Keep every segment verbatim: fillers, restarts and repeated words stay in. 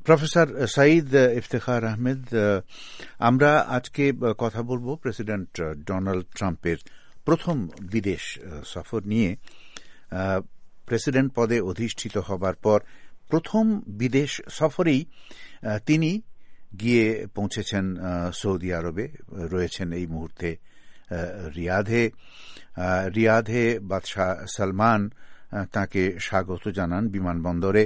Professor Saeed Iftekhar Ahmed, আমরা আজকে কথা বলবো প্রেসিডেন্ট ডোনাল্ড ট্রাম্পের প্রথম বিদেশ সফর নিয়ে। প্রেসিডেন্ট পদে অধিষ্ঠিত হবার পর প্রথম বিদেশ সফরেই তিনি গিয়ে পৌঁছেছেন সৌদি আরবে, রয়েছেন এই মুহূর্তে রিয়াধে। রিয়াধে বাদশাহ সালমান তাকে স্বাগত জানান বিমানবন্দরে।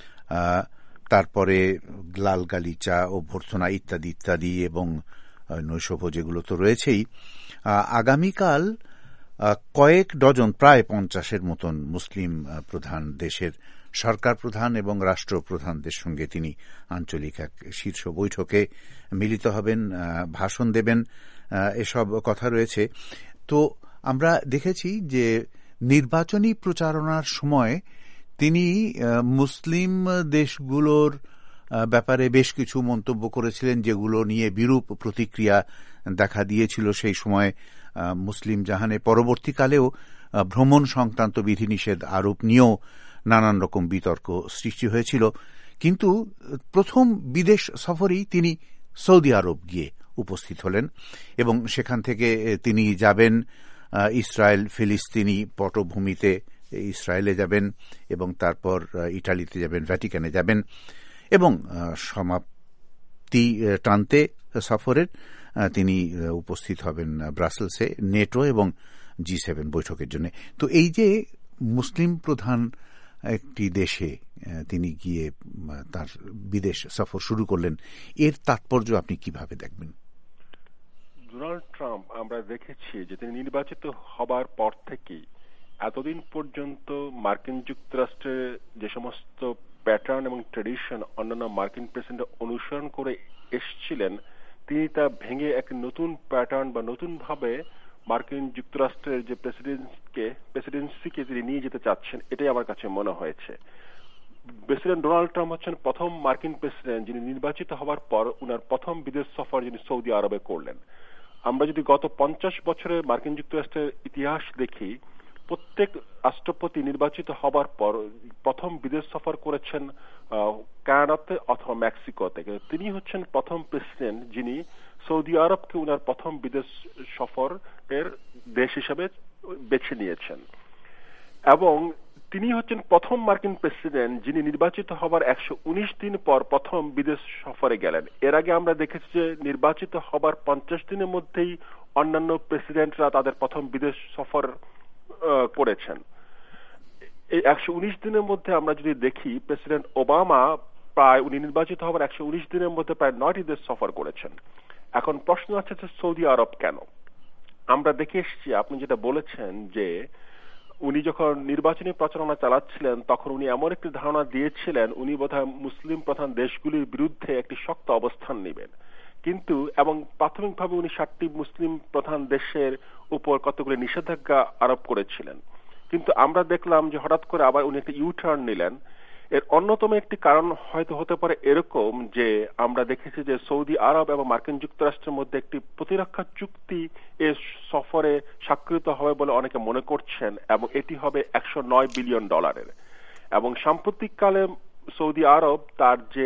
তারপরে লাল গালিচা, অভ্যর্থনা ইত্যাদি ইত্যাদি এবং নৈশভোজ যেগুলো তো রয়েছেই। আগামীকাল কয়েক ডজন, প্রায় পঞ্চাশের মতন মুসলিম প্রধান দেশের সরকার প্রধান এবং রাষ্ট্রপ্রধানদের সঙ্গে তিনি আঞ্চলিক এক শীর্ষ বৈঠকে মিলিত হবেন, ভাষণ দেবেন, এসব কথা রয়েছে। তো আমরা দেখেছি যে নির্বাচনী প্রচারণার সময় তিনি মুসলিম দেশগুলোর ব্যাপারে বেশ কিছু মন্তব্য করেছিলেন, যেগুলো নিয়ে বিরূপ প্রতিক্রিয়া দেখা দিয়েছিল সেই সময় মুসলিম জাহানে। পরবর্তীকালেও ভ্রমণ সংক্রান্ত বিধিনিষেধ আরোপ নিয়েও নানান রকম বিতর্ক সৃষ্টি হয়েছিল। কিন্তু প্রথম বিদেশ সফরেই তিনি সৌদি আরব গিয়ে উপস্থিত হলেন এবং সেখান থেকে তিনি যাবেন ইসরায়েল ফিলিস্তিনি পটভূমিতে, ইসরায়েলে যাবেন এবং তারপর ইটালিতে যাবেন, ভ্যাটিকানে যাবেন এবং সমাপ্তি টানতে সফরের তিনি উপস্থিত হবেন ব্রাসেলসে নেটো এবং জি সেভেন বৈঠকের জন্য। তো এই যে মুসলিম প্রধান একটি দেশে তিনি গিয়ে তার বিদেশ সফর শুরু করলেন, এর তাৎপর্য আপনি কিভাবে দেখবেন? ডোনাল্ড ট্রাম্প, আমরা দেখেছি যে তিনি নির্বাচিত হবার পর থেকেই এতদিন পর্যন্ত মার্কিন যুক্তরাষ্ট্রের যে সমস্ত প্যাটার্ন এবং ট্রেডিশন অন্যান্য মার্কিন প্রেসিডেন্ট অনুসরণ করে এসেছিলেন, তিনি তা ভেঙে এক নতুন প্যাটার্ন বা নতুন ভাবে মার্কিন যুক্তরাষ্ট্রের যে প্রেসিডেন্টকে প্রেসিডেন্সিকে তিনি নিয়ে যেতে চাচ্ছেন, এটাই আমার কাছে মনে হয়েছে। প্রেসিডেন্ট ডোনাল্ড ট্রাম্প হচ্ছেন প্রথম মার্কিন প্রেসিডেন্ট যিনি নির্বাচিত হওয়ার পর উনার প্রথম বিদেশ সফর যিনি সৌদি আরবে করলেন। আমরা যদি গত পঞ্চাশ বছরের মার্কিন যুক্তরাষ্ট্রের ইতিহাস দেখি, প্রত্যেক রাষ্ট্রপতি নির্বাচিত হবার পর প্রথম বিদেশ সফর করেছেন কানাডাতে অথবা মেক্সিকোতে। তিনি হচ্ছেন প্রথম প্রেসিডেন্ট যিনি সৌদি আরবকে উনার প্রথম বিদেশ সফরের দেশ হিসেবে বেছে নিয়েছেন এবং তিনি হচ্ছেন প্রথম মার্কিন প্রেসিডেন্ট যিনি নির্বাচিত হবার একশো উনিশ দিন পর প্রথম বিদেশ সফরে গেলেন। এর আগে আমরা দেখেছি যে নির্বাচিত হবার পঞ্চাশ দিনের মধ্যেই অন্যান্য প্রেসিডেন্টরা তাদের প্রথম বিদেশ সফর করেছেন। এই একশো উনিশ দিনের মধ্যে আমরা যদি দেখি, প্রেসিডেন্ট ওবামা প্রায় উনি নির্বাচিত হবার একশো উনিশ দিনের মধ্যে প্রায় নয়টি দেশ সফর করেছেন। এখন প্রশ্ন আছে যে সৌদি আরব কেন? আমরা দেখে এসেছি, আপনি যেটা বলেছেন যে উনি যখন নির্বাচনী প্রচারণা চালাচ্ছিলেন তখন উনি এমন একটি ধারণা দিয়েছিলেন উনি বোধহয় মুসলিম প্রধান দেশগুলির বিরুদ্ধে একটি শক্ত অবস্থান নেবেন, কিন্তু এবং প্রাথমিকভাবে উনি ষাটটি মুসলিম প্রধান দেশের উপর কতগুলি নিষেধাজ্ঞা আরোপ করেছিলেন। কিন্তু আমরা দেখলাম যে হঠাৎ করে আবার উনি একটা ইউ টার্ন নিলেন। এর অন্যতম একটি কারণ হয়তো হতে পারে এরকম যে আমরা দেখেছি যে সৌদি আরব এবং মার্কিন যুক্তরাষ্ট্রের মধ্যে একটি প্রতিরক্ষা চুক্তি এর সফরে স্বাক্ষরিত হবে বলে অনেকে মনে করছেন এবং এটি হবে একশো নয় বিলিয়ন ডলারের। এবং সাম্প্রতিককালে সৌদি আরব তার যে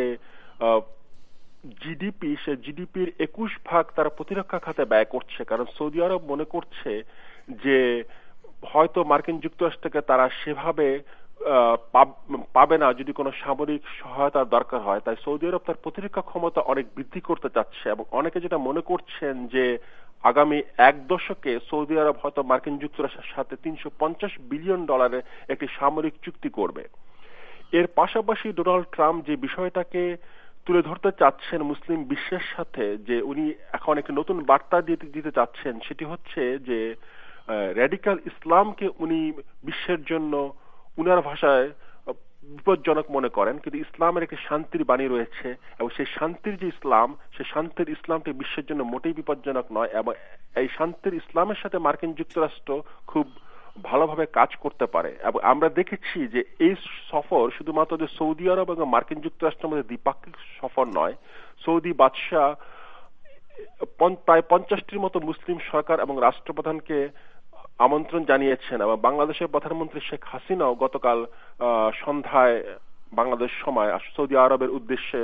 জিডিপি, সে জিডিপির একুশ ভাগ তারা প্রতিরক্ষা খাতে ব্যয় করছে, কারণ সৌদি আরব মনে করছে যে হয়তো মার্কিন যুক্তরাষ্ট্রকে তারা সেভাবে পাবে না যদি কোনো সামরিক সহায়তার দরকার হয়। তাই সৌদি আরব তার প্রতিরক্ষা ক্ষমতা অনেক বৃদ্ধি করতে চাচ্ছে এবং অনেকে যেটা মনে করছেন যে আগামী এক দশকে সৌদি আরব হয়তো মার্কিন যুক্তরাষ্ট্রের সাথে তিনশো পঞ্চাশ বিলিয়ন ডলারের একটি সামরিক চুক্তি করবে। এর পাশাপাশি ডোনাল্ড ট্রাম্প যে বিষয়টাকে তুলে ধরতে চাচ্ছেন মুসলিম বিশ্বের সাথে, যে উনি এখন একটি নতুন বার্তা দিতে দিতে চাচ্ছেন, সেটি হচ্ছে যে র্যাডিক্যাল ইসলামকে উনি বিশ্বের জন্য উনার ভাষায় বিপজ্জনক মনে করেন, কিন্তু ইসলামের একটি শান্তির বাণী রয়েছে এবং সেই শান্তির যে ইসলাম, সেই শান্তির ইসলামটি বিশ্বের জন্য মোটেই বিপজ্জনক নয় এবং এই শান্তির ইসলামের সাথে মার্কিন যুক্তরাষ্ট্র খুব ভালোভাবে কাজ করতে পারে। এবং আমরা দেখেছি যে এই সফর শুধুমাত্র যে সৌদি আরব এবং মার্কিন যুক্তরাষ্ট্রের মধ্যে দ্বিপাক্ষিক সফর নয়, সৌদি বাদশাহ প্রায় পঞ্চাশটির মতো মুসলিম সরকার এবং রাষ্ট্রপ্রধানকে আমন্ত্রণ জানিয়েছেন এবং বাংলাদেশের প্রধানমন্ত্রী শেখ হাসিনাও গতকাল সন্ধ্যায় বাংলাদেশ সময় সৌদি আরবের উদ্দেশ্যে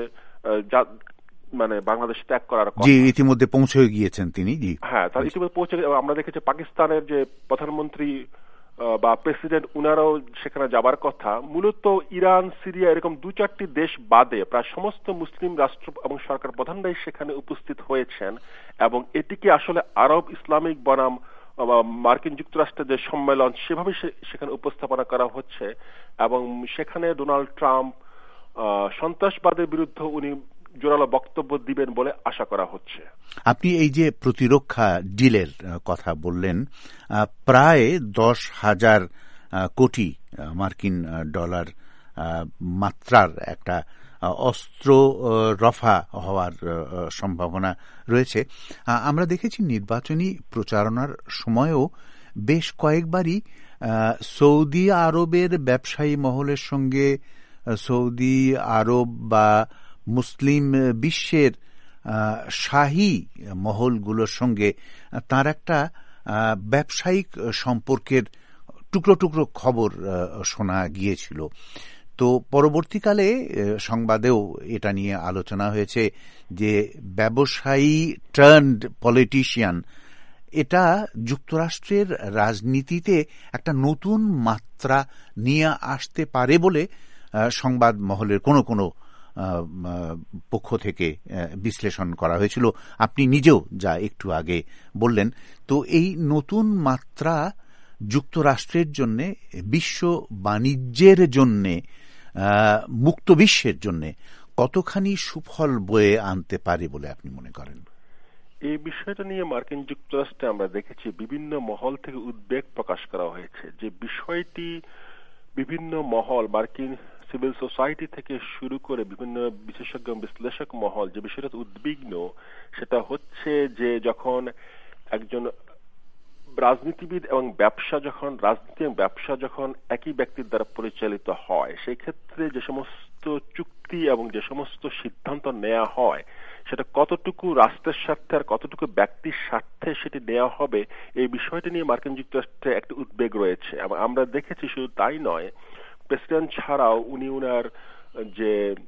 মানে বাংলাদেশ ত্যাগ করার কথা, জি ইতিমধ্যে পৌঁছে গিয়েছেন তিনি। জি হ্যাঁ, তার ইতিমধ্যে পৌঁছে। আমরা দেখেছি পাকিস্তানের যে প্রধানমন্ত্রী বা প্রেসিডেন্ট উনারাও সেখানে যাবার কথা। মূলত ইরান, সিরিয়া এরকম দু চারটি দেশ বাদে প্রায় সমস্ত মুসলিম রাষ্ট্র এবং সরকার প্রধানরাই সেখানে উপস্থিত হয়েছেন এবং এটিকে আসলে আরব ইসলামিক বনাম মার্কিন যুক্তরাষ্ট্রের যে সম্মেলন সেভাবে সেখানে উপস্থাপনা করা হচ্ছে এবং সেখানে ডোনাল্ড ট্রাম্প সন্ত্রাসবাদের বিরুদ্ধে উনি জোরালো বক্তব্য দিবেন বলে আশা করা হচ্ছে। আপনি এই যে প্রতিরক্ষা ডিলের কথা বললেন, প্রায় দশ হাজার কোটি মার্কিন ডলার মাত্রার একটা অস্ত্র রফা হওয়ার সম্ভাবনা রয়েছে। আমরা দেখেছি নির্বাচনী প্রচারণার সময়ও বেশ কয়েকবারই সৌদি আরবের ব্যবসায়ী মহলের সঙ্গে সৌদি আরব বা মুসলিম বিশ্বের শাহী মহলগুলোর সঙ্গে তার একটা ব্যবসায়িক সম্পর্কের টুকরো টুকরো খবর শোনা গিয়েছিল। তো পরবর্তীকালে সংবাদেও এটা নিয়ে আলোচনা হয়েছে যে ব্যবসায়ী টার্নড পলিটিশিয়ান, এটা যুক্তরাষ্ট্রের রাজনীতিতে একটা নতুন মাত্রা নিয়ে আসতে পারে বলে সংবাদ মহলের কোনো কোনো পক্ষ থেকে বিশ্লেষণ করা হয়েছিল। আপনি নিজেও যা একটু আগে বললেন। তো এই নতুন মাত্রা যুক্তরাষ্ট্রের জন্য, বিশ্ব বাণিজ্যের জন্য, মুক্ত বিশ্বের জন্য কতখানি সুফল বয়ে আনতে পারে বলে আপনি মনে করেন? এই বিষয়টা নিয়ে মার্কিন যুক্তরাষ্ট্রে আমরা দেখেছি বিভিন্ন মহল থেকে উদ্বেগ প্রকাশ করা হয়েছে যে বিষয়টি বিভিন্ন মহল, মার্কিন সিভিল সোসাইটি থেকে শুরু করে বিভিন্ন বিশেষজ্ঞ বিশ্লেষক মহল যে বিষয়টা উদ্বিগ্ন সেটা হচ্ছে যে যখন একজন রাজনীতিবিদ এবং ব্যবসা যখন রাজনীতি এবং ব্যবসা যখন একই ব্যক্তির দ্বারা পরিচালিত হয়, সেই ক্ষেত্রে যে সমস্ত চুক্তি এবং যে সমস্ত সিদ্ধান্ত নেওয়া হয় সেটা কতটুকু রাষ্ট্রের স্বার্থে আর কতটুকু ব্যক্তির স্বার্থে সেটি নেওয়া হবে, এই বিষয়টি নিয়ে মার্কিন যুক্তরাষ্ট্রে একটা উদ্বেগ রয়েছে। এবং আমরা দেখেছি শুধু তাই নয়, প্রেসিডেন্ট ছাড়াও উনি উনার যে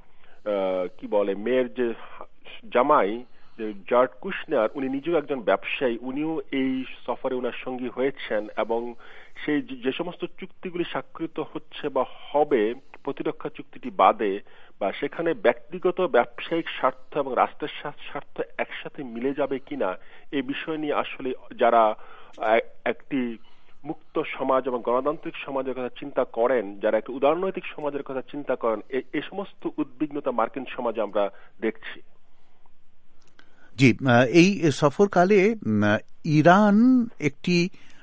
কি বলে মেয়ের যে জামাই জর্জ কুশনার, উনি নিজেও একজন ব্যবসায়ী, উনিও এই সফরে উনার সঙ্গী হয়েছেন এবং সেই যে সমস্ত চুক্তিগুলি স্বাক্ষরিত হচ্ছে বা হবে প্রতিরক্ষা চুক্তিটি বাদে, বা সেখানে ব্যক্তিগত ব্যবসায়িক স্বার্থ এবং রাষ্ট্রের স্বার্থ একসাথে মিলে যাবে কিনা, এই বিষয় নিয়ে আসলে যারা একটি মুক্ত সমাজ এবং গণতান্ত্রিক সমাজের কথা চিন্তা করেন, যারা একটা উদারনৈতিক সমাজের কথা চিন্তা করেন, এই সমস্ত উদ্বিগ্নতা মার্কিন সমাজে আমরা দেখছি। জি, এই সফরকালে ইরান একটি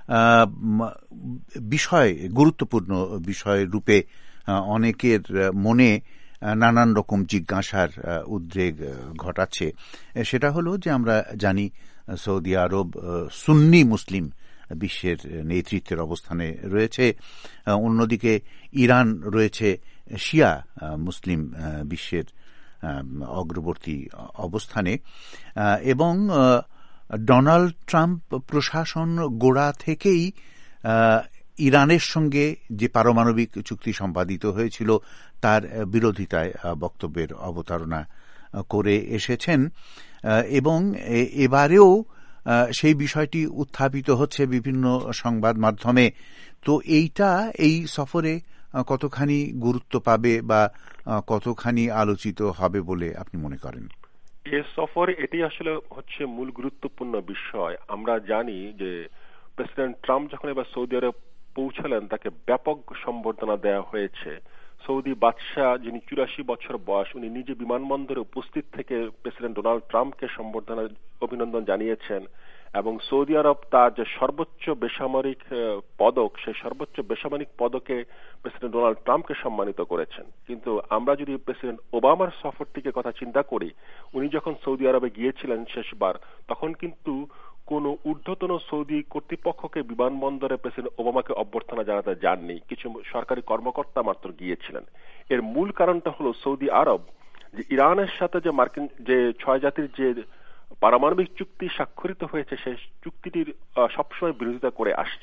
বিষয়, গুরুত্বপূর্ণ বিষয় রূপে অনেকের মনে নানান রকম জিজ্ঞাসার উদ্রেক ঘটাচ্ছে। সেটা হলো যে আমরা জানি সৌদি আরব সুন্নি মুসলিম বিশ্বের নেতৃত্বের অবস্থানে রয়েছে, অন্যদিকে ইরান রয়েছে শিয়া মুসলিম বিশ্বের অগ্রবর্তী অবস্থানে এবং ডোনাল্ড ট্রাম্প প্রশাসন গোড়া থেকেই ইরানের সঙ্গে যে পারমাণবিক চুক্তি সম্পাদিত হয়েছিল তার বিরোধিতায় বক্তব্যের অবতারণা করে এসেছেন এবং এবারেও সেই বিষয়টি উত্থাপিত হচ্ছে বিভিন্ন সংবাদ মাধ্যমে। তো এইটা এই সফরে কতখানি গুরুত্ব পাবে বা কতখানি আলোচিত হবে বলে আপনি মনে করেন? এ সফরে এটি আসলে হচ্ছে মূল গুরুত্বপূর্ণ বিষয়। আমরা জানি যে প্রেসিডেন্ট ট্রাম্প যখন এবার সৌদি আরব পৌঁছালেন তাকে ব্যাপক সম্বর্ধনা দেওয়া হয়েছে। সৌদি বাদশাহ যিনি চুরাশি বছর বয়স, উনি নিজে বিমানবন্দরে উপস্থিত থেকে প্রেসিডেন্ট ডোনাল্ড ট্রাম্পকে সম্বর্ধনা অভিনন্দন জানিয়েছেন এবং সৌদি আরব তার যে সর্বোচ্চ বেসামরিক পদক, সেই সর্বোচ্চ বেসামরিক পদকে প্রেসিডেন্ট ডোনাল্ড ট্রাম্পকে সম্মানিত করেছেন। কিন্তু আমরা যদি প্রেসিডেন্ট ওবামার সফরটিকে কথা চিন্তা করি, উনি যখন সৌদি আরবে গিয়েছিলেন শেষবার, তখন কিন্তু কোন ঊর্ধ্বতন সৌদি কর্তৃপক্ষকে বিমানবন্দরে প্রেসিডেন্ট ওবামাকে অভ্যর্থনা জানাতে যাননি, কিছু সরকারি কর্মকর্তা মাত্র গিয়েছিলেন। এর মূল কারণটা হলো সৌদি আরব যে ইরানের সাথে যে মার্কিন যে ছয় জাতির যে পারমাণবিক চুক্তি স্বাক্ষরিত হয়েছে সেই চুক্তিটির সবসময় বিরোধিতা করে আসছে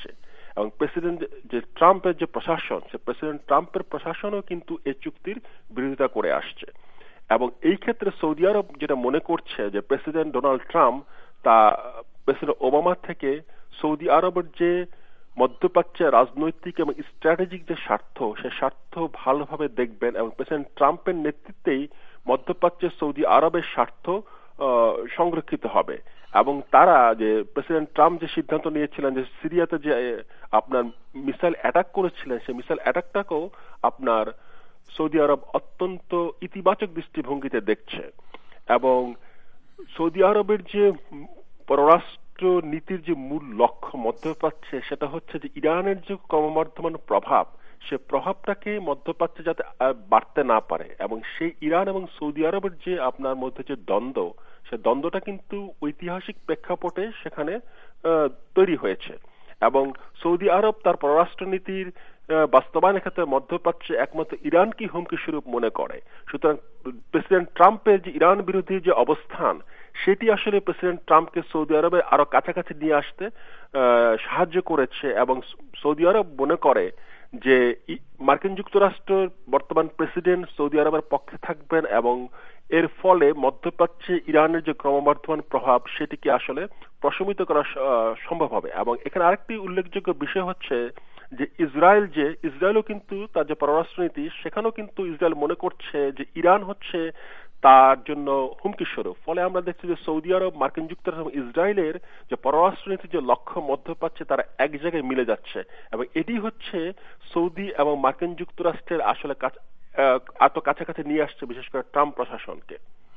এবং প্রেসিডেন্ট যে ট্রাম্পের যে প্রশাসন, সে প্রেসিডেন্ট ট্রাম্পের প্রশাসনও কিন্তু এই চুক্তির বিরোধিতা করে আসছে। এবং এই ক্ষেত্রে সৌদি আরব যেটা মনে করছে যে প্রেসিডেন্ট ডোনাল্ড ট্রাম্প তা প্রেসিডেন্ট ওবামা থেকে সৌদি আরবের যে মধ্যপ্রাচ্যের রাজনৈতিক এবং স্ট্র্যাটেজিক যে স্বার্থ, সে স্বার্থ ভালোভাবে দেখবেন এবং প্রেসিডেন্ট ট্রাম্পের নেতৃত্বেই মধ্যপ্রাচ্যের সৌদি আরবের স্বার্থ সংরক্ষিত হবে। এবং তারা যে প্রেসিডেন্ট ট্রাম্প যে সিদ্ধান্ত নিয়েছিলেন যে সিরিয়াতে যে আপনার মিসাইল অ্যাটাক করেছিলেন, সেই মিসাইল অ্যাটাকটাকেও আপনার সৌদি আরব অত্যন্ত ইতিবাচক দৃষ্টিভঙ্গিতে দেখছে। এবং সৌদি আরবের যে পররাষ্ট্র নীতির যে মূল লক্ষ্য মধ্যপ্রাচ্যে, সেটা হচ্ছে যে ইরানের যে ক্রমবর্ধমান প্রভাব, সে প্রভাবটাকে মধ্যপ্রাচ্যে যাতে বাড়তে না পারে। এবং সেই ইরান এবং সৌদি আরবের যে আপনার মধ্যে যে দ্বন্দ্ব, সে দ্বন্দ্বটা কিন্তু ঐতিহাসিক প্রেক্ষাপটে সেখানে তৈরি হয়েছে। এবং সৌদি আরব তার পররাষ্ট্রনীতির বাস্তবায়নের ক্ষেত্রে মধ্যপ্রাচ্যে একমাত্র ইরানকে হুমকি স্বরূপ মনে করে। সুতরাং প্রেসিডেন্ট ট্রাম্পের যে ইরান বিরোধী যে অবস্থান, সেটি আসলে প্রেসিডেন্ট ট্রাম্পকে সৌদি আরবে আরো কাছাকাছি নিয়ে আসতে সাহায্য করেছে। এবং সৌদি আরব মনে করে যে মার্কিন যুক্তরাষ্ট্রের বর্তমান প্রেসিডেন্ট সৌদি আরবের পক্ষে থাকবেন এবং এর ফলে মধ্যপ্রাচ্যে ইরানের যে ক্রমবর্ধমান প্রভাব, সেটিকে আসলে প্রশমিত করা সম্ভব হবে। এবং এখানে আরেকটি উল্লেখযোগ্য বিষয় হচ্ছে যে ইসরায়েল যে ইসরায়েলও কিন্তু তার যে পররাষ্ট্রনীতি, সেখানেও কিন্তু ইসরায়েল মনে করছে যে ইরান হচ্ছে তার জন্য হুমকি স্বরূপ। ফলে আমরা দেখছি যে সৌদি আরব, মার্কিন যুক্তরাষ্ট্র এবং ইসরায়েলের যে পররাষ্ট্রনীতির যে লক্ষ্য মধ্যপ্রাচ্যে, তারা এক জায়গায় মিলে যাচ্ছে। এবং এটি হচ্ছে সৌদি এবং মার্কিন যুক্তরাষ্ট্রের আসলে এত কাছাকাছি নিয়ে আসছে, বিশেষ করে ট্রাম্প প্রশাসনকে।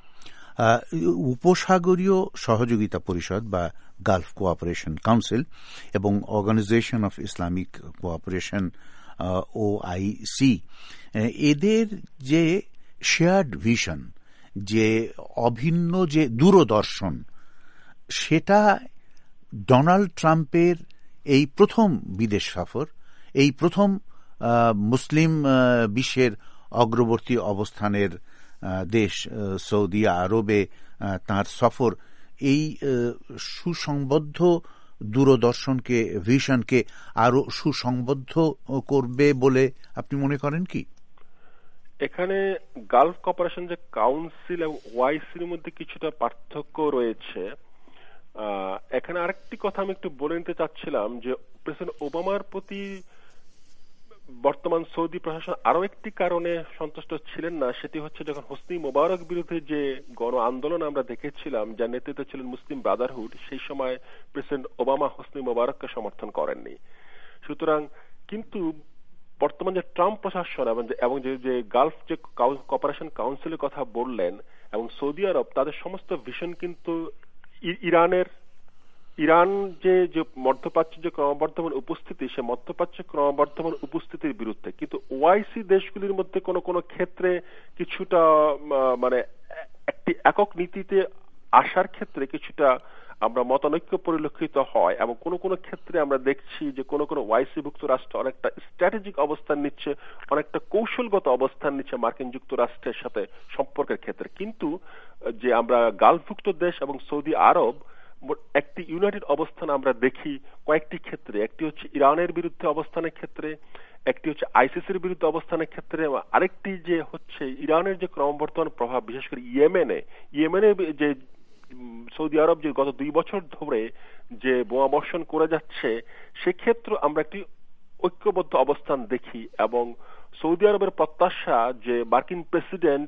উপসাগরীয় সহযোগিতা পরিষদ বা গালফ কোঅপারেশন কাউন্সিল এবং Organisation of Islamic Cooperation O I C, এদের যে শেয়ার্ড ভিশন, যে অভিন্ন যে দূরদর্শন, সেটা ডোনাল্ড ট্রাম্পের এই প্রথম বিদেশ সফর, এই প্রথম মুসলিম বিশ্বের অগ্রবর্তী অবস্থানের দেশ সৌদি আরবে তার সফর, এই সুসংবদ্ধ দূরদর্শনকে, ভিশনকে আরো সুসংবদ্ধ করবে বলে আপনি মনে করেন কি? এখানে গালফ কোঅপারেশন যে কাউন্সিল এবং ওআইসির মধ্যে কিছুটা পার্থক্য রয়েছে। এখানে আরেকটি কথা আমি একটু বলে নিতে চাচ্ছিলাম যে প্রেসিডেন্ট ওবামার প্রতি বর্তমান সৌদি প্রশাসন আরো একটি কারণে সন্তুষ্ট ছিলেন না, সেটি হচ্ছে যখন হোসনি মোবারক বিরুদ্ধে যে গণ আন্দোলন আমরা দেখেছিলাম, যার নেতৃত্বে ছিলেন মুসলিম ব্রাদারহুড, সেই সময় প্রেসিডেন্ট ওবামা হোসনি মোবারককে সমর্থন করেননি। সুতরাং কিন্তু বর্তমান যে ট্রাম্প প্রশাসন এবং যে গালফ যে কোঅপারেশন কাউন্সিলের কথা বললেন এবং সৌদি আরব, তাদের সমস্ত ভিশন কিন্তু ইরানের ইরান যে মধ্যপ্রাচ্যের যে ক্রমবর্ধমান উপস্থিতি, সে মধ্যপ্রাচ্যের ক্রমবর্ধমান উপস্থিতির বিরুদ্ধে। কিন্তু ওআইসি দেশগুলির মধ্যে কোন কোন ক্ষেত্রে কিছুটা মানে একটি একক নীতিতে আসার ক্ষেত্রে কিছুটা আমরা মতানৈক্য পরিলক্ষিত হয়। এবং কোন কোন ক্ষেত্রে আমরা দেখছি যে কোন কোন ওআইসি ভুক্ত রাষ্ট্র অনেকটা স্ট্র্যাটেজিক অবস্থান নিচ্ছে, অনেকটা কৌশলগত অবস্থান নিচ্ছে মার্কিন যুক্তরাষ্ট্রের সাথে সম্পর্কের ক্ষেত্রে। কিন্তু যে আমরা গালফভুক্ত দেশ এবং সৌদি আরব একটি ইউনাইটেড অবস্থান আমরা দেখি কয়েকটি ক্ষেত্রে। একটি হচ্ছে ইরানের বিরুদ্ধে অবস্থানের ক্ষেত্রে, একটি হচ্ছে আইসিসির বিরুদ্ধে অবস্থানের ক্ষেত্রে, আরেকটি যে হচ্ছে ইরানের যে ক্রমবর্ধমান প্রভাব, বিশেষ করে ইয়েমেনে ইয়েমেনে যে সৌদি আরব যে গত দুই বছর ধরে যে বোমা বর্ষণ করে যাচ্ছে, সেক্ষেত্রে আমরা একটি ঐক্যবদ্ধ অবস্থান দেখি। এবং সৌদি আরবের প্রত্যাশা যে মার্কিন প্রেসিডেন্ট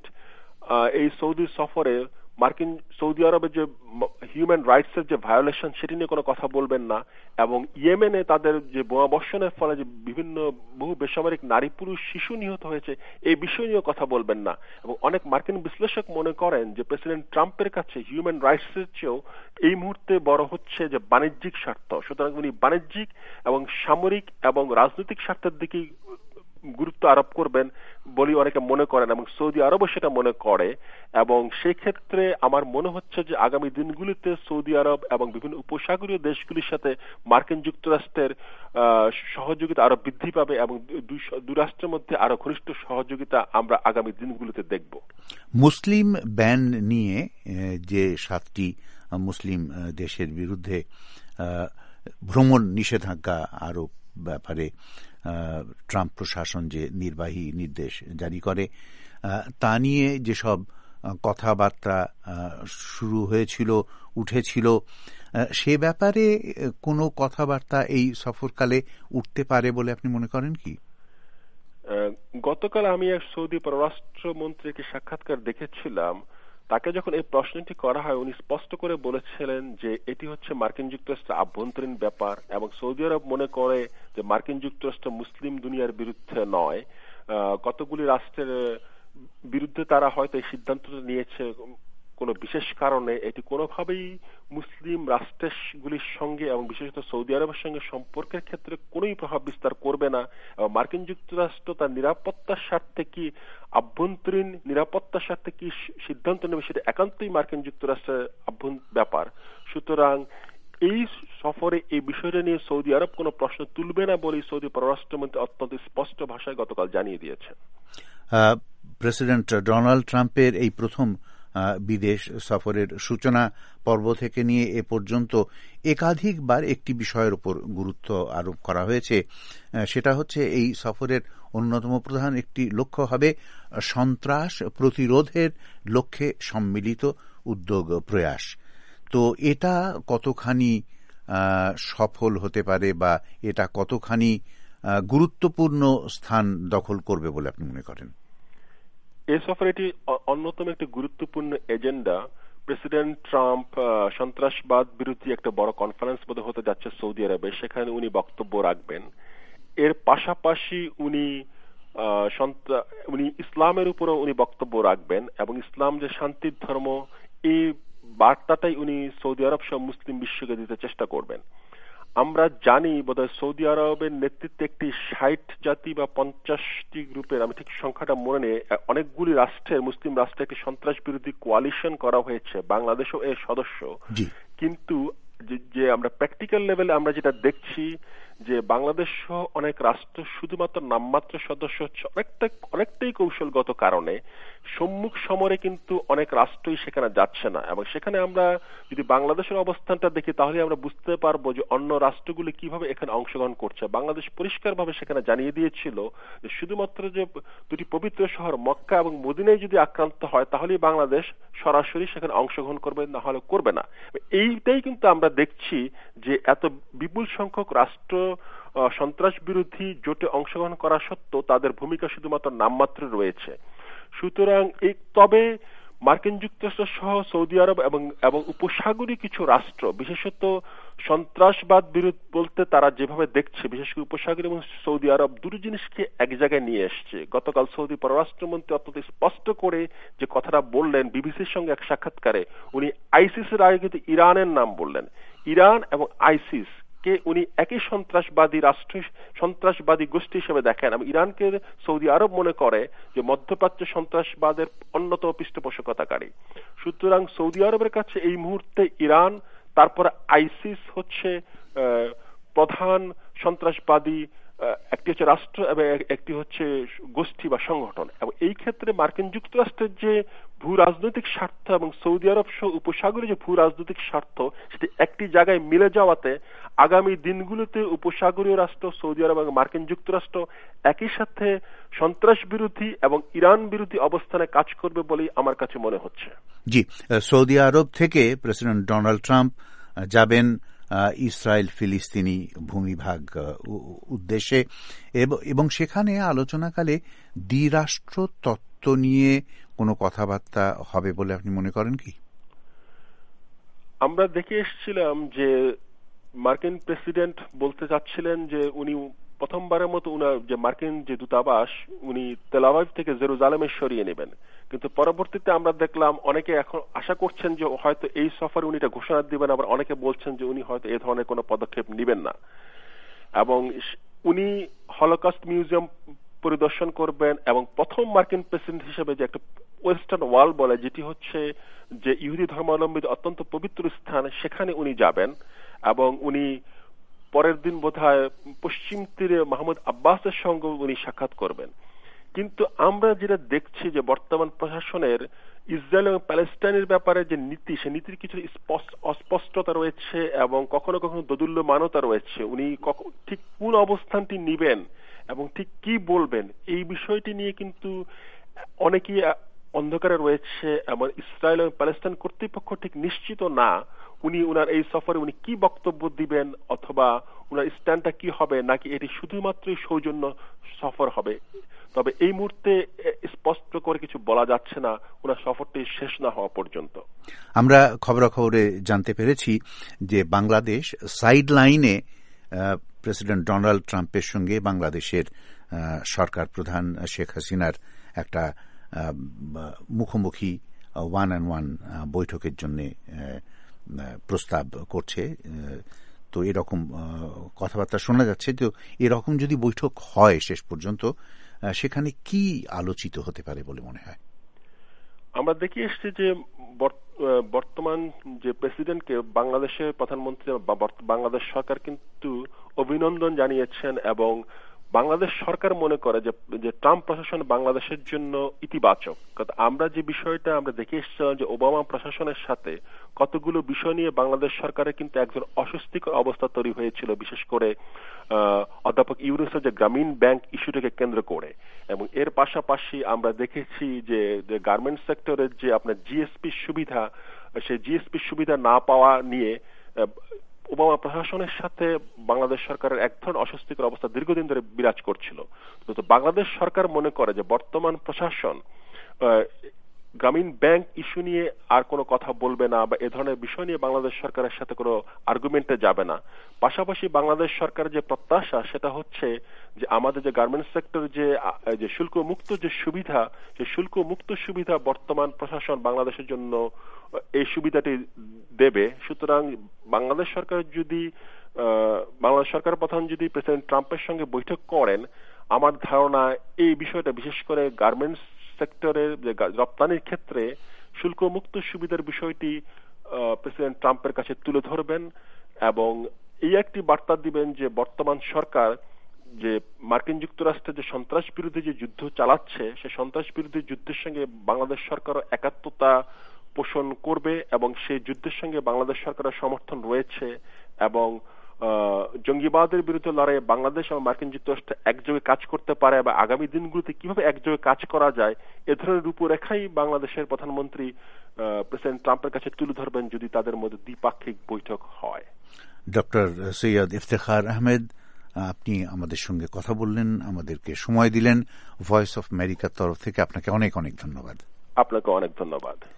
এই সৌদি সফরে মার্কিন সৌদি আরবের যে হিউম্যান রাইটস এর যে ভায়োলেশন, সেটি নিয়ে কোনো কথা বলবেন না। এবং ইয়েমেনে তাদের যে বোমা বর্ষণের ফলে যে বিভিন্ন বহু বেসামরিক নারী পুরুষ শিশু নিহত হয়েছে, এই বিষয় নিয়েও কথা বলবেন না। এবং অনেক মার্কিন বিশ্লেষক মনে করেন যে প্রেসিডেন্ট ট্রাম্পের কাছে হিউম্যান রাইটস এর চেয়েও এই মুহূর্তে বড় হচ্ছে যে বাণিজ্যিক স্বার্থ। সুতরাং উনি বাণিজ্যিক এবং সামরিক এবং রাজনৈতিক স্বার্থের দিকেই গুরুত্ব আরোপ করবেন বলে অনেকে মনে করেন এবং সৌদি আরবও সেটা মনে করে। এবং সেই ক্ষেত্রে আমার মনে হচ্ছে যে আগামী দিনগুলিতে সৌদি আরব এবং বিভিন্ন উপসাগরীয় দেশগুলির সাথে মার্কিন যুক্তরাষ্ট্রের সহযোগিতা আরো বৃদ্ধি পাবে এবং দুই রাষ্ট্রের মধ্যে আরো ঘনিষ্ঠ সহযোগিতা আমরা আগামী দিনগুলিতে দেখব। মুসলিম ব্যান নিয়ে যে সাতটি মুসলিম দেশের বিরুদ্ধে ভ্রমণ নিষেধাজ্ঞা আরোপ ব্যাপারে ট্রাম্প প্রশাসন যে নির্বাহী নির্দেশ জারি করে তা নিয়ে যেসব কথাবার্তা শুরু হয়েছিল, উঠেছিল, সে ব্যাপারে কোনো কথাবার্তা এই সফরকালে উঠতে পারে বলে আপনি মনে করেন কি? গতকাল আমি এক সৌদি পররাষ্ট্রমন্ত্রীকে সাক্ষাৎকার দেখেছিলাম। তাকে যখন এই প্রশ্নটি করা হয় উনি স্পষ্ট করে বলেছিলেন যে এটি হচ্ছে মার্কিন যুক্তরাষ্ট্রের আভ্যন্তরীণ ব্যাপার এবং সৌদি আরব মনে করে যে মার্কিন যুক্তরাষ্ট্র মুসলিম দুনিয়ার বিরুদ্ধে নয়, কতগুলি রাষ্ট্রের বিরুদ্ধে তারা হয়তো এই সিদ্ধান্তটা নিয়েছে কোন বিশেষ কারণে, এটি কোনোভাবেই মুসলিম রাষ্ট্রগুলির সঙ্গে এবং বিশেষত সৌদি আরবের সঙ্গে সম্পর্কের ক্ষেত্রে কোনোই প্রভাব বিস্তার করবে না। মার্কিন যুক্তরাষ্ট্র তার নিরাপত্তার স্বার্থে কি আভ্যন্তরীণ নিরাপত্তার স্বার্থে কি সিদ্ধান্ত নেবে সেটা একান্তই মার্কিন যুক্তরাষ্ট্রের ব্যাপার। সুতরাং এই সফরে এই বিষয়টা নিয়ে সৌদি আরব কোনো প্রশ্ন তুলবে না বলেই সৌদি পররাষ্ট্রমন্ত্রী অত্যন্ত স্পষ্ট ভাষায় গতকাল জানিয়ে দিয়েছেন। প্রেসিডেন্ট ডোনাল্ড ট্রাম্পের এই প্রথম বিদেশ সফরের সূচনা পর্ব থেকে নিয়ে এ পর্যন্ত একাধিকবার একটি বিষয়ের উপর গুরুত্ব আরোপ করা হয়েছে, সেটা হচ্ছে এই সফরের অন্যতম প্রধান একটি লক্ষ্য হবে সন্ত্রাস প্রতিরোধের লক্ষ্যে সম্মিলিত উদ্যোগ প্রয়াস। তো এটা কতখানি সফল হতে পারে বা এটা কতখানি গুরুত্বপূর্ণ স্থান দখল করবে বলে আপনি মনে করেন? এই সফরে এটি অন্যতম একটি গুরুত্বপূর্ণ এজেন্ডা। প্রেসিডেন্ট ট্রাম্প সন্ত্রাসবাদ বিরোধী একটা বড় কনফারেন্স বোধহয় হতে যাচ্ছে সৌদি আরবে, সেখানে উনি বক্তব্য রাখবেন। এর পাশাপাশি উনি উনি ইসলামের উপরও উনি বক্তব্য রাখবেন এবং ইসলাম যে শান্তির ধর্ম এই বার্তাটাই উনি সৌদি আরব সহ মুসলিম বিশ্বকে দিতে চেষ্টা করবেন। আমরা জানি বোধহয় সৌদি আরবের নেতৃত্বে একটি ষাট জাতি বা পঞ্চাশটি গ্রুপের, আমি ঠিক সংখ্যাটা মনে নেই, অনেকগুলি রাষ্ট্রের মুসলিম রাষ্ট্রে একটি সন্ত্রাস বিরোধী কোয়ালিশন করা হয়েছে, বাংলাদেশও এর সদস্য। কিন্তু যে আমরা প্র্যাকটিক্যাল লেভেলে আমরা যেটা দেখছি যে বাংলাদেশ সহ অনেক রাষ্ট্র শুধুমাত্র নামমাত্র সদস্য হচ্ছে অনেকটা অনেকটাই কৌশলগত কারণে। সম্মুখ সমরে কিন্তু অনেক রাষ্ট্রই সেখানে যাচ্ছে না এবং সেখানে আমরা যদি বাংলাদেশের অবস্থানটা দেখি তাহলে আমরা বুঝতে পারবো যে অন্য রাষ্ট্রগুলি কিভাবে এখানে অংশগ্রহণ করছে। বাংলাদেশ পরিষ্কারভাবে সেখানে জানিয়ে দিয়েছিল যে শুধুমাত্র যে দুটি পবিত্র শহর মক্কা এবং মদিনায় যদি আক্রান্ত হয় তাহলেই বাংলাদেশ সরাসরি সেখানে অংশগ্রহণ করবে, না হলে করবে না। এইটাই কিন্তু আমরা দেখছি যে এত বিপুল সংখ্যক রাষ্ট্র সন্ত্রাস বিরোধী জোটে অংশগ্রহণ করা সত্ত্বেও তাদের ভূমিকা শুধুমাত্র নামমাত্র রয়েছে। সুতরাং এই তবে মার্কিন যুক্তরাষ্ট্র সহ সৌদি আরব এবং এবং উপসাগরীয় কিছু রাষ্ট্র বিশেষত সন্ত্রাসবাদ বিরোধ বলতে তারা যেভাবে দেখছে, বিশেষ করে উপসাগরী এবং সৌদি আরব দুটো জিনিসকে এক জায়গায় নিয়ে এসছে। গতকাল সৌদি পররাষ্ট্রমন্ত্রী অত্যন্ত স্পষ্ট করে যে কথাটা বললেন বিবিসির সঙ্গে এক সাক্ষাৎকারে, উনি আইসিসের আগে কিন্তু ইরানের নাম বললেন। ইরান এবং আইসিস কে উনি একই সন্ত্রাসবাদী রাষ্ট্র সন্ত্রাসবাদী গোষ্ঠী হিসেবে দেখেন এবং ইরানকে সৌদি আরব মনে করে যে মধ্যপ্রাচ্য সন্ত্রাসবাদের অন্যতম পৃষ্ঠপোষকতাকারী। সুতরাং সৌদি আরবের কাছে এই মুহূর্তে ইরান, তারপরে আইসিস হচ্ছে প্রধান সন্ত্রাসবাদী একটি হচ্ছে রাষ্ট্র এবং একটি হচ্ছে গোষ্ঠী বা সংগঠন। এবং এই ক্ষেত্রে মার্কিন যুক্তরাষ্ট্রের যে ভূ রাজনৈতিক স্বার্থ এবং সৌদি আরব সহ উপসাগরের যে ভূ রাজনৈতিক স্বার্থ সেটি একটি জায়গায় মিলে যাওয়াতে আগামী দিনগুলোতে উপসাগরীয় রাষ্ট্র সৌদি আরব এবং মার্কিন যুক্তরাষ্ট্র একই সাথে সন্ত্রাস বিরোধী এবং ইরান বিরোধী অবস্থানে কাজ করবে বলেই আমার কাছে মনে হচ্ছে। জি, সৌদি আরব থেকে প্রেসিডেন্ট ডোনাল্ড ট্রাম্প যাবেন ইসরায়েল ফিলিস্তিনি ভূমিভাগ উদ্দেশ্যে এবং সেখানে আলোচনাকালে দ্বিরাষ্ট্র তত্ত্ব নিয়ে কোনো কথাবার্তা হবে বলে আপনি মনে করেন কি? আমরা দেখে এসেছিলাম যে মার্কিন প্রেসিডেন্ট বলতে চাচ্ছিলেন যে উনি প্রথমবারের মতো উনার যে মার্কিন যে দূতাবাস উনি তেল আবিব থেকে জেরুজালেমে সরিয়ে নেবেন। কিন্তু পরবর্তীতে আমরা দেখলাম অনেকে এখন আশা করছেন যে হয়তো এই সফরে উনি এটা ঘোষণা দিবেন, আবার অনেকে বলছেন যে উনি হয়তো এই ধরনের কোনো পদক্ষেপ নেবেন না এবং উনি হলোকস্ট মিউজিয়াম পরিদর্শন করবেন এবং প্রথম মার্কিন প্রেসিডেন্ট হিসেবে যে একটা ওয়েস্টার্ন ওয়াল বলে যেটি হচ্ছে যে ইহুদি ধর্মাবলম্বীদের অত্যন্ত পবিত্র স্থান সেখানে উনি যাবেন এবং উনি পরের দিন বোধহয় পশ্চিম তীরে মাহমুদ আব্বাসের সঙ্গে উনি সাক্ষাৎ করবেন। কিন্তু আমরা যেটা দেখছি যে বর্তমান প্রশাসনের ইসরায়েল এবং প্যালেস্টাইনের ব্যাপারে যে নীতি, সে নীতির কিছু অস্পষ্টতা রয়েছে এবং কখনো কখনো দোদুল্যমানতা রয়েছে। উনি ঠিক কোন অবস্থানটি নিবেন এবং ঠিক কি বলবেন এই বিষয়টি নিয়ে কিন্তু অনেকেই অন্ধকারে রয়েছে এবং ইসরায়েল এবং প্যালেস্টাইন কর্তৃপক্ষ ঠিক নিশ্চিত না উনি উনার এই সফরে উনি কি বক্তব্য দিবেন অথবা উনার স্ট্যান্ডটা কি হবে, নাকি এটি শুধুমাত্রই সৌজন্য সফর হবে। তবে এই মুহূর্তে স্পষ্ট করে কিছু বলা যাচ্ছে না ওনার সফরটি শেষ না হওয়া পর্যন্ত। আমরা খবরাখবরে জানতে পেরেছি যে বাংলাদেশ সাইড লাইনে প্রেসিডেন্ট ডোনাল্ড ট্রাম্পের সঙ্গে বাংলাদেশের সরকার প্রধান শেখ হাসিনার একটা মুখোমুখি ওয়ান অ্যান্ড ওয়ান বৈঠকের জন্য প্রস্তাব করছে। তো এরকম কথাবার্তা শোনা যাচ্ছে। তো এরকম যদি বৈঠক হয় শেষ পর্যন্ত, সেখানে কি আলোচিত হতে পারে বলে মনে হয়? আমরা দেখি এসছি যে বর্তমান যে প্রেসিডেন্টকে বাংলাদেশের প্রধানমন্ত্রী বা বাংলাদেশ সরকার কিন্তু অভিনন্দন জানিয়েছেন এবং বাংলাদেশ সরকার মনে করে যে ট্রাম্প প্রশাসন বাংলাদেশের জন্য ইতিবাচক। আমরা যে বিষয়টা আমরা দেখে এসেছিলাম যে ওবামা প্রশাসনের সাথে কতগুলো বিষয় নিয়ে বাংলাদেশ সরকারের কিন্তু একজন অস্বস্তিকর অবস্থা তৈরি হয়েছিল, বিশেষ করে অধ্যাপক ইউনূসের যে গ্রামীণ ব্যাংক ইস্যুটাকে কেন্দ্র করে। এবং এর পাশাপাশি আমরা দেখেছি যে গার্মেন্টস সেক্টরের যে আপনার জিএসপি সুবিধা, সেই জিএসপি সুবিধা না পাওয়া নিয়ে ওবামা প্রশাসনের সাথে বাংলাদেশ সরকারের এক ধরনের অস্বস্তিকর অবস্থা দীর্ঘদিন ধরে বিরাজ করছিল। তো বাংলাদেশ সরকার মনে করে যে বর্তমান প্রশাসন গ্রামীণ ব্যাংক ইস্যু নিয়ে আর কোনো কথা বলবে না বা এ ধরনের বিষয় নিয়ে বাংলাদেশ সরকারের সাথে কোনো আর্গুমেন্টে যাবে না। পাশাপাশি বাংলাদেশ সরকারের যে প্রত্যাশা সেটা হচ্ছে যে আমাদের যে গার্মেন্টস সেক্টর যে যে শুল্ক মুক্ত যে সুবিধা, সেই শুল্ক মুক্ত সুবিধা বর্তমান প্রশাসন বাংলাদেশের জন্য এই সুবিধাটি দেবে। সুতরাং বাংলাদেশ সরকার যদি বাংলাদেশ সরকার প্রধান যদি প্রেসিডেন্ট ট্রাম্পের সঙ্গে বৈঠক করেন, আমার ধারণা এই বিষয়টা বিশেষ করে গার্মেন্টস সেক্টরের যে রপ্তানির ক্ষেত্রে শুল্ক মুক্ত সুবিধার বিষয়টি প্রেসিডেন্ট ট্রাম্পের কাছে তুলে ধরবেন এবং এই একটি বার্তা দিবেন যে বর্তমান সরকার যে মার্কিন যুক্তরাষ্ট্রের যে সন্ত্রাস বিরোধী যে যুদ্ধ চালাচ্ছে, সেই সন্ত্রাস বিরোধী যুদ্ধের সঙ্গে বাংলাদেশ সরকারও একাত্মতা পোষণ করবে এবং সেই যুদ্ধের সঙ্গে বাংলাদেশ সরকারের সমর্থন রয়েছে এবং জঙ্গিবাদের বিরুদ্ধে লড়াইয়ে বাংলাদেশ এবং মার্কিন যুক্তরাষ্ট্র একযোগে কাজ করতে পারে এবং আগামী দিনগুলোতে কিভাবে একযোগে কাজ করা যায় এ ধরনের রূপরেখাই বাংলাদেশের প্রধানমন্ত্রী প্রেসিডেন্ট ট্রাম্পের কাছে তুলে ধরবেন যদি তাদের মধ্যে দ্বিপাক্ষিক বৈঠক হয়। ডক্টর সৈয়দ ইফতেখার আহমেদ, আপনি আমাদের সঙ্গে কথা বললেন, আমাদেরকে সময় দিলেন। ভয়েস অফ আমেরিকার তরফ থেকে আপনাকে অনেক অনেক ধন্যবাদ। আপনাকে অনেক ধন্যবাদ।